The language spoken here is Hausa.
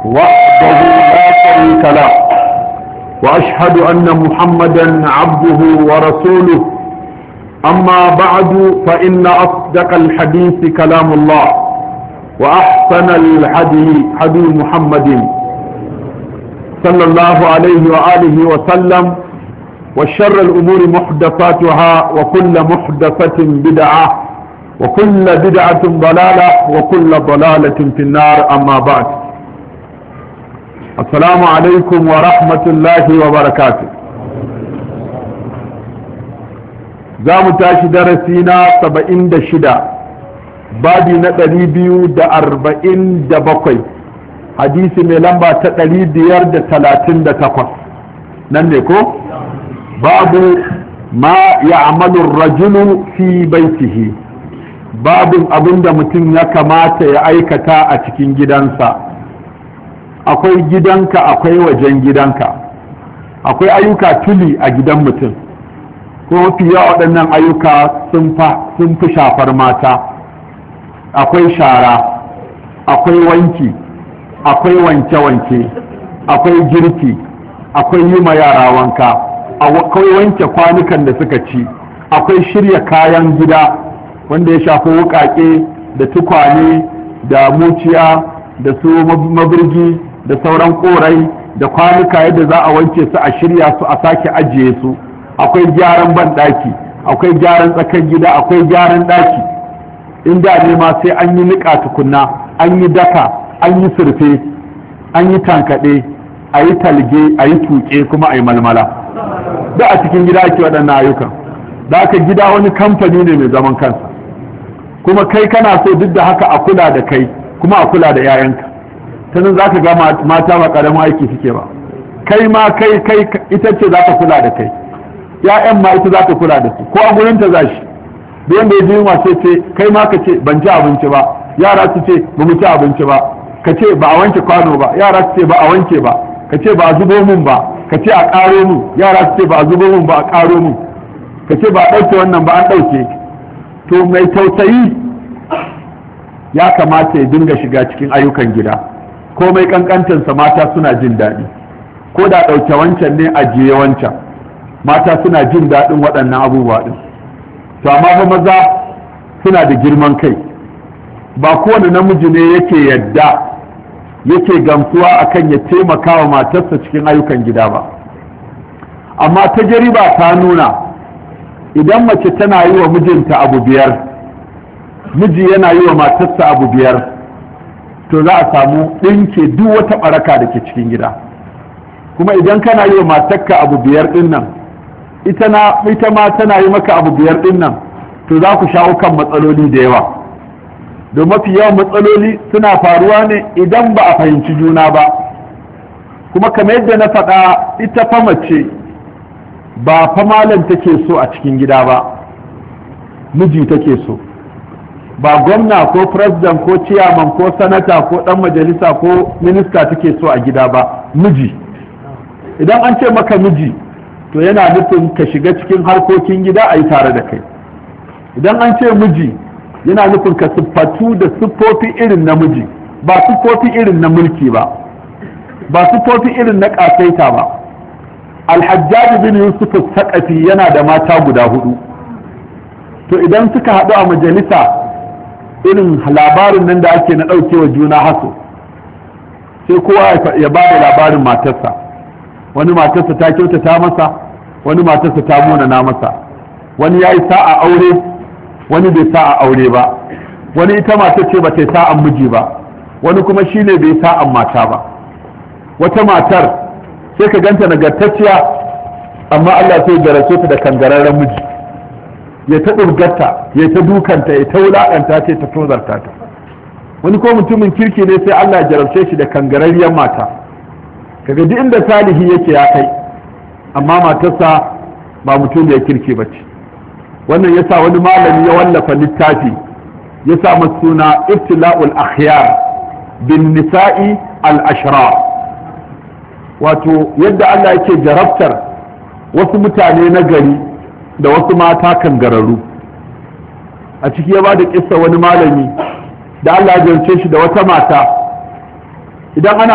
وحده لا شريك له وأشهد أن محمدا عبده ورسوله أما بعد فإن أصدق الحديث كلام الله وأحسن الهدي هدي محمد صلى الله عليه وآله وسلم وشر الأمور محدثاتها وكل محدثة بدعة وكل بدعة ضلالة وكل ضلالة في النار أما بعد السلام عليكم ورحمة الله وبركاته زام تاشي درسينا 76 بادي نتالي بيو دا 47 حديث من لمبا تتالي ديار دا 38 ننكو باب ما يعمل الرجل في بيته باب abin da mutum ya kamata ya aikata a cikin gidansa. Akwai gidanka akwai wajen gidanka, akwai ayyuka tuli a gidan mutum ko mafi yawa waɗannan ayyuka sun fi shafar mata. Akwai shara, akwai wanki, akwai wanke-wanke, akwai girki, akwai yi ma yara wanka, akwai wanke kwanukan da suka ci, akwai shirya kayan gida wanda ya shafi wuƙaƙe da tukwane da muciya da su mabirgi da sauran korai da kwanuka yadda za a wanke su a shirya su a sake ajiye su. Akwai gyaran banɗaki, akwai gyaran tsakar gida, akwai gyaran ɗaki. Inda ne ma sai an yi niƙa tukunna, an yi daka, an yi surfe, an yi tankaɗe, a yi talge, a yi tuƙe kuma a yi malmala. Da a cikin gida ake waɗannan ayyukan. Da aka gida wani kamfani ne mai zaman kansa, kuma kai kana so duk da haka a kula da kai kuma a kula da 'ya'yanka. ta nan za ka ga mata ba ƙaramin aiki suke ba. Kai ma kai ita ce za ka kula da kai, 'ya'yan ma ita za ka kula da su, ko a gurin ta za shi da yanda ya ji yunwa ce kai ma ka ce ban ci abinci ba, yara su ce ba mu ci abinci ba, ka ce ba a wanke kwano ba, yara su ce ba a wanke ba, ka ce ba a zubo mun ba, ka ce a ƙaro mun, yara su ce ba a zubo mun ba a ƙaro mun, ka ce ba a ɗauke wannan ba an ɗauke. To mai tausayi ya kamata ya dinga shiga cikin ayyukan gida, komai kankantansa mata suna jin daɗi, ko da ɗauke wancan ne ajiye wancan, mata suna jin daɗin waɗannan abubuwa ɗin. To amma fa maza suna da girman kai, ba kowane namiji ne yake yadda yake gamsuwa akan ya taimaka wa matarsa cikin ayyukan gida ba. Amma tajriba ta nuna idan mace tana yi wa mijinta abu biyar, miji yana yi wa matarsa abu biyar, to za a samu ɗinke duk wata ɓaraka da ke cikin gida. Kuma idan kana yi wa matarka abu biyar ɗin nan, ita ma tana yi maka abu biyar ɗin nan, to za ku shawo kan matsaloli da yawa. Don mafi yawan matsaloli suna faruwa ne idan ba a fahimci juna ba. Kuma kamar yadda na faɗa, ita fa mace ba fa malam take so a cikin gida ba, miji take so. Ba gwamna ko president ko ciyaman ko sanata ko dan majalisa ko minista take so a gida ba, miji. Idan an ce maka miji, to yana nufin ka shiga cikin harkokin gida a yi tare da kai. Idan an ce miji, yana nufin ka siffatu da siffofi irin na miji, ba siffofi irin na mulki ba, ba siffofi irin na ƙasaita ba. Alhajjaji bin Yusuf Saqafi yana da mata guda 4. To idan suka haɗu a majalisa, irin labarin nan da ake na ɗaukewa juna haso, sai kowa ya ba da labarin matarsa. Wani matarsa ta kyautata masa, wani matarsa ta munana masa, wani ya yi sa'a aure, wani bai sa'a aure ba, wani ita matar ce ba ta yi sa'an miji ba, wani kuma shi ne bai sa'an mata ba. Wata matar sai ka ganta nagartacciya, amma Allah sai garace ta da kangararren miji, ya ta ɗurgarta, ya ta dukanta, ya ta wulaƙanta ce ta tozarta ta. Wani ko mutumin kirki ne sai Allah ya jarabce shi da kangararriyar mata, kaga duk inda salihi yake ya kai, amma matarsa ba mutum da ya kirki ba ce. Wannan yasa wani malami ya wallafa littafi ya sa masa suna Ibtila'ul Akhyar bin Nisa'i al-Ashrar, wato yadda Allah yake jarabtar wasu mutane na gari da wasu mata kangararru. A ciki ya ba da kissa wani malami da Allah ya jarabce shi da wata mata, idan ana